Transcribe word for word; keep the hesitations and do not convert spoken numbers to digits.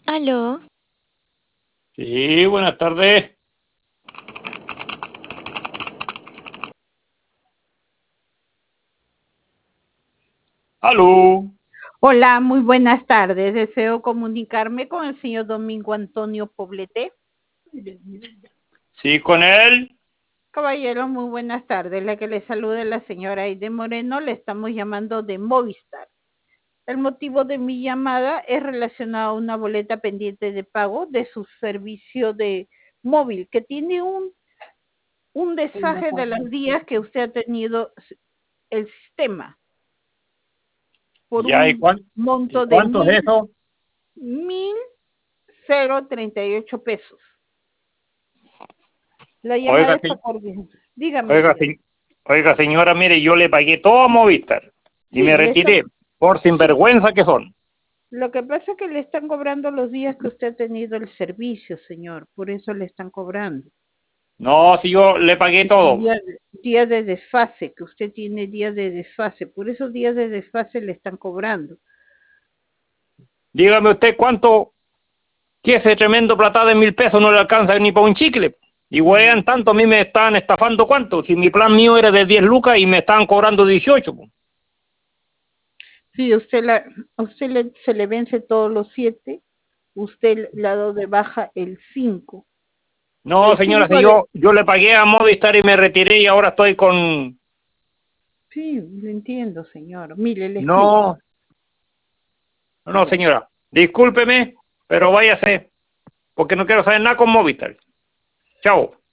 Aló, Sí, buenas tardes. Aló. Hola, muy buenas tardes. Deseo comunicarme con el señor Domingo Antonio Poblete. Sí, con él. Caballero, muy buenas tardes. La que le saluda es la señora Aide Moreno. Le estamos llamando de Movistar. El motivo de mi llamada es relacionado a una boleta pendiente de pago de su servicio de móvil, que tiene un, un desfaje de los días que usted ha tenido el sistema por Ya, ¿y, un cuán- y monto de cuánto es mil, eso? mil cero treinta y ocho pesos. La llamada Oiga, está se- corriendo. Dígame, oiga, dígame. se- oiga, señora, mire, yo le pagué todo a Movistar y Sí, me le están, retiré por sí. sinvergüenza que son. Lo que pasa es que le están cobrando los días que usted ha tenido el servicio, señor. Por eso le están cobrando. No, si yo le pagué todo. Días de, día de desfase, que usted tiene días de desfase. Por esos días de desfase le están cobrando. Dígame usted cuánto, que ese tremendo plata de mil pesos no le alcanza ni para un chicle. Y Mm. wean tanto, a mí me están estafando cuánto. Si mi plan mío era de diez lucas y me estaban cobrando dieciocho. Po. Sí, usted, la, a usted le, se le vence todos los siete. Usted le ha dado de baja el cinco. No, El señora, cinco si de... yo, yo le pagué a Movistar y me retiré y ahora estoy con... Sí, lo entiendo, señor. Mire, le explico. No, no, señora, discúlpeme, pero váyase, porque no quiero saber nada con Movistar. Chao.